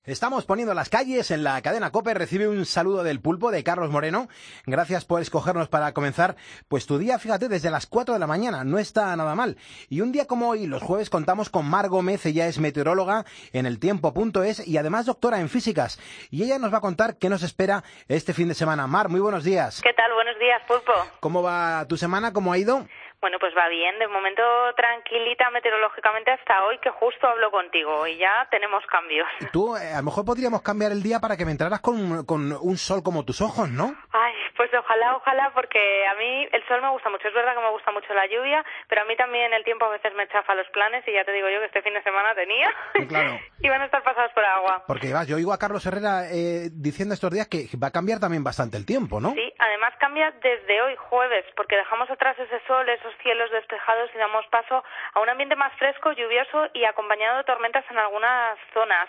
Estamos poniendo las calles en la cadena COPE. Recibe un saludo del Pulpo, de Carlos Moreno. Gracias por escogernos para comenzar pues tu día, fíjate, desde las 4 de la mañana. No está nada mal. Y un día como hoy, los jueves, contamos con Mar Gómez. Ella es meteoróloga en eltiempo.es y además doctora en físicas. Y ella nos va a contar qué nos espera este fin de semana. Mar, muy buenos días. ¿Qué tal? Buenos días, Pulpo. ¿Cómo va tu semana? ¿Cómo ha ido? Bueno, pues va bien. De momento tranquilita meteorológicamente hasta hoy, que justo hablo contigo y ya tenemos cambios. Tú, a lo mejor podríamos cambiar el día para que me entraras con un sol como tus ojos, ¿no? Ay, pues ojalá, porque a mí el sol me gusta mucho. Es verdad que me gusta mucho la lluvia, pero a mí también el tiempo a veces me chafa los planes y ya te digo yo que este fin de semana tenía claro. y van a estar pasados por agua. Porque yo oigo a Carlos Herrera diciendo estos días que va a cambiar también bastante el tiempo, ¿no? Sí, además cambia desde hoy jueves, porque dejamos atrás ese sol, esos cielos despejados y damos paso a un ambiente más fresco, lluvioso y acompañado de tormentas en algunas zonas.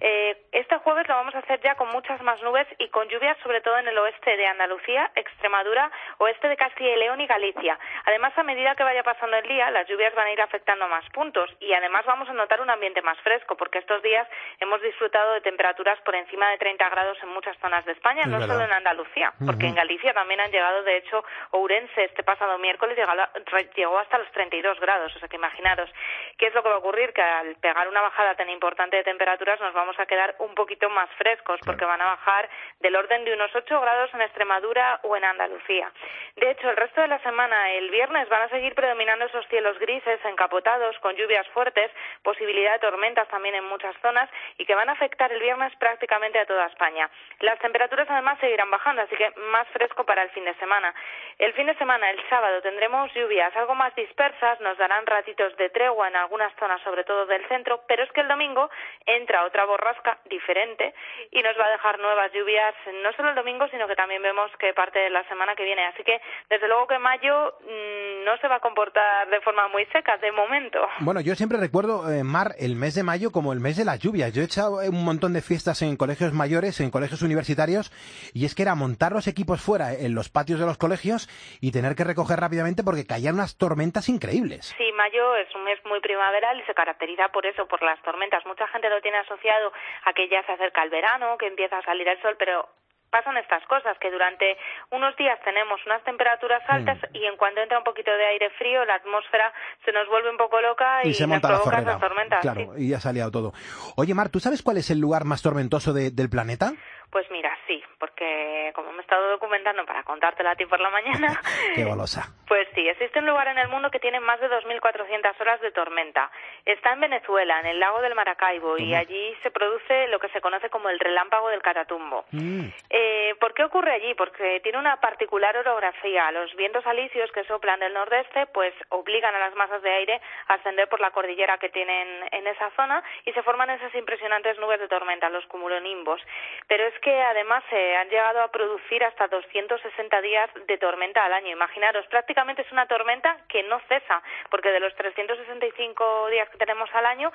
Este jueves lo vamos a hacer ya con muchas más nubes y con lluvias sobre todo en el oeste de Andalucía, Extremadura, oeste de Castilla y León y Galicia. Además, a medida que vaya pasando el día, las lluvias van a ir afectando a más puntos y además vamos a notar un ambiente más fresco, porque estos días hemos disfrutado de temperaturas por encima de 30 grados en muchas zonas de España, no solo en Andalucía, porque en Galicia también han llegado, de hecho, Ourense este pasado miércoles llegó hasta los 32 grados, o sea que imaginaros qué es lo que va a ocurrir, que al pegar una bajada tan importante de temperaturas nos vamos a quedar un poquito más frescos, porque van a bajar del orden de unos 8 grados en Extremadura o en Andalucía. De hecho, el resto de la semana, el viernes, van a seguir predominando esos cielos grises, encapotados, con lluvias fuertes, posibilidad de tormentas también en muchas zonas y que van a afectar el viernes prácticamente a toda España. Las temperaturas además seguirán bajando, así que más fresco para el fin de semana. El fin de semana, el sábado, tendremos lluvias algo más dispersas, nos darán ratitos de tregua en algunas zonas, sobre todo del centro, pero es que el domingo entra otra borrasca diferente y nos va a dejar nuevas lluvias, no solo el domingo, sino que también vemos que parte de la semana que viene. Así que, desde luego que mayo no se va a comportar de forma muy seca, de momento. Bueno, yo siempre recuerdo, Mar, el mes de mayo como el mes de las lluvias. Yo he echado un montón de fiestas en colegios mayores, en colegios universitarios, y es que era montar los equipos fuera, en los patios de los colegios, y tener que recoger rápidamente porque caían unas tormentas increíbles. Sí, mayo es un mes muy primaveral y se caracteriza por eso, por las tormentas. Mucha gente lo tiene asociado a que ya se acerca el verano, que empieza a salir el sol, pero pasan estas cosas, que durante unos días tenemos unas temperaturas altas y en cuanto entra un poquito de aire frío, la atmósfera se nos vuelve un poco loca y se nos monta provoca la esas tormentas. Claro, sí. Y ya se ha liado todo. Oye, Mar, ¿tú sabes cuál es el lugar más tormentoso del planeta? Pues mira, sí, porque como me he estado documentando para contártela a ti por la mañana... ¡Qué golosa! Pues sí, existe un lugar en el mundo que tiene más de 2.400 horas de tormenta. Está en Venezuela, en el lago del Maracaibo, y allí se produce lo que se conoce como el relámpago del Catatumbo. ¿Por qué ocurre allí? Porque tiene una particular orografía. Los vientos alisios que soplan del nordeste pues obligan a las masas de aire a ascender por la cordillera que tienen en esa zona y se forman esas impresionantes nubes de tormenta, los cumulonimbos. Pero es que además se han llegado a producir hasta 260 días de tormenta al año. Imaginaros, prácticamente es una tormenta que no cesa, porque de los 365 días que tenemos al año,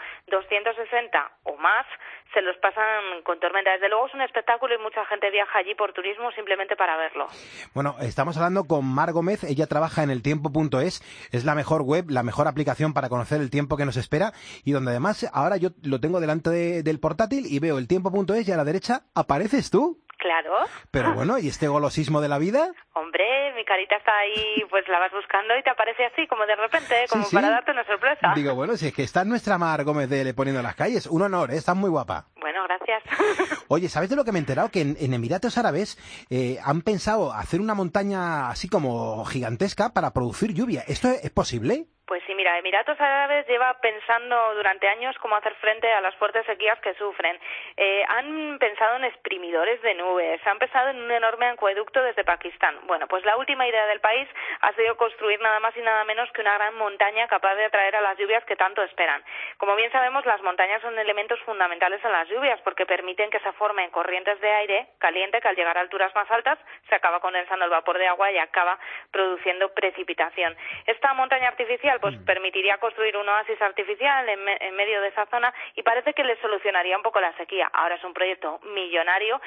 260 o más se los pasan con tormenta. Desde luego es un espectáculo y mucha gente viaja allí por turismo simplemente para verlo. Bueno, estamos hablando con Mar Gómez, ella trabaja en eltiempo.es, es la mejor web, la mejor aplicación para conocer el tiempo que nos espera y donde además ahora yo lo tengo delante del portátil y veo eltiempo.es y a la derecha apareces tú. Claro. Pero bueno, ¿y este golosismo de la vida? Hombre, mi carita está ahí, pues la vas buscando y te aparece así, como de repente, como sí. Para darte una sorpresa. Digo, bueno, si es que está nuestra Mar Gómez de Le Poniendo las Calles, un honor, ¿eh? Estás muy guapa. Bueno, gracias. Oye, ¿sabes de lo que me he enterado? Que en Emiratos Árabes han pensado hacer una montaña así como gigantesca para producir lluvia. ¿Esto es posible? Pues sí, mira, Emiratos Árabes lleva pensando durante años cómo hacer frente a las fuertes sequías que sufren. Han pensado en exprimidores de nubes, han pensado en un enorme acueducto desde Pakistán. Bueno, pues la última idea del país ha sido construir nada más y nada menos que una gran montaña capaz de atraer a las lluvias que tanto esperan. Como bien sabemos, las montañas son elementos fundamentales en las lluvias porque permiten que se formen corrientes de aire caliente que al llegar a alturas más altas se acaba condensando el vapor de agua y acaba produciendo precipitación. Esta montaña artificial pues permitiría construir un oasis artificial en medio de esa zona y parece que le solucionaría un poco la sequía. Ahora es un proyecto millonario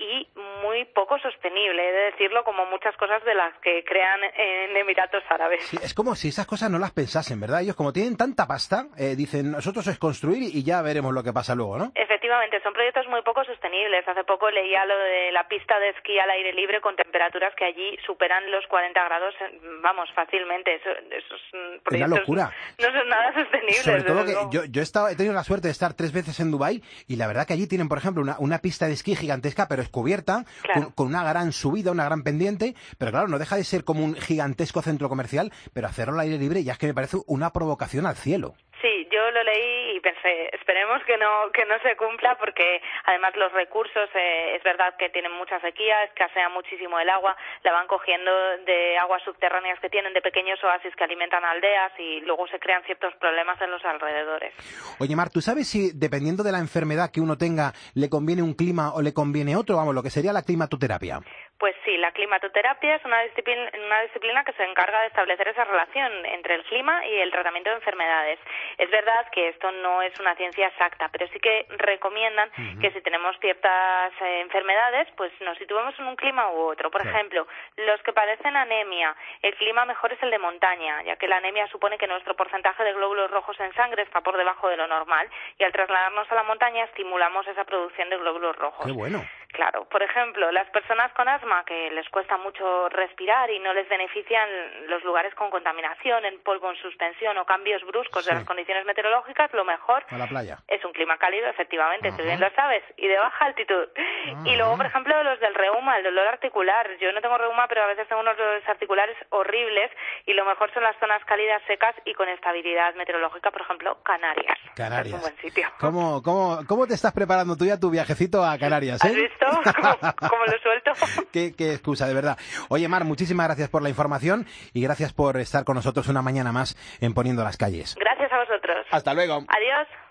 y muy poco sostenible, he de decirlo, como muchas cosas de las que crean en Emiratos Árabes. Sí, es como si esas cosas no las pensasen, ¿verdad? Ellos, como tienen tanta pasta, dicen, nosotros es construir y ya veremos lo que pasa luego, ¿no? Efectivamente, son proyectos muy poco sostenibles. Hace poco leía lo de la pista de esquí al aire libre con temperaturas que allí superan los 40 grados, vamos, fácilmente. Esos proyectos es una locura. No son nada sostenibles. Sobre todo que yo he tenido la suerte de estar 3 veces en Dubái y la verdad que allí tienen, por ejemplo, una pista de esquí gigantesca, pero es cubierta, claro, con una gran subida, una gran pendiente, pero claro, no deja de ser como un gigantesco centro comercial, pero hacerlo al aire libre ya es que me parece una provocación al cielo. Sí, yo lo leí y pensé, esperemos que no se cumpla, porque además los recursos, es verdad que tienen mucha sequía, escasea muchísimo el agua, la van cogiendo de aguas subterráneas que tienen, de pequeños oasis que alimentan aldeas, y luego se crean ciertos problemas en los alrededores. Oye, Mar, ¿tú sabes si dependiendo de la enfermedad que uno tenga le conviene un clima o le conviene otro? Vamos, lo que sería la climatoterapia. Pues sí, la climatoterapia es una disciplina que se encarga de establecer esa relación entre el clima y el tratamiento de enfermedades. Es verdad que esto no es una ciencia exacta, pero sí que recomiendan que si tenemos ciertas enfermedades, pues nos situemos en un clima u otro. Por ejemplo, los que padecen anemia, el clima mejor es el de montaña, ya que la anemia supone que nuestro porcentaje de glóbulos rojos en sangre está por debajo de lo normal, y al trasladarnos a la montaña estimulamos esa producción de glóbulos rojos. ¡Qué bueno! Claro, por ejemplo, las personas con asma, que les cuesta mucho respirar y no les benefician los lugares con contaminación, en polvo en suspensión o cambios bruscos de las condiciones meteorológicas, lo mejor a la playa es un clima cálido, efectivamente, tú bien lo sabes, y de baja altitud. Y luego, por ejemplo, los del reuma, el dolor articular. Yo no tengo reuma, pero a veces tengo unos dolores articulares horribles, y lo mejor son las zonas cálidas, secas y con estabilidad meteorológica, por ejemplo, Canarias. Canarias. Es un buen sitio. ¿Cómo te estás preparando tú ya tu viajecito a Canarias, ¿Has visto cómo lo suelto? Qué excusa, de verdad. Oye, Mar, muchísimas gracias por la información y gracias por estar con nosotros una mañana más en Poniendo las Calles. Gracias a vosotros. Hasta luego. Adiós.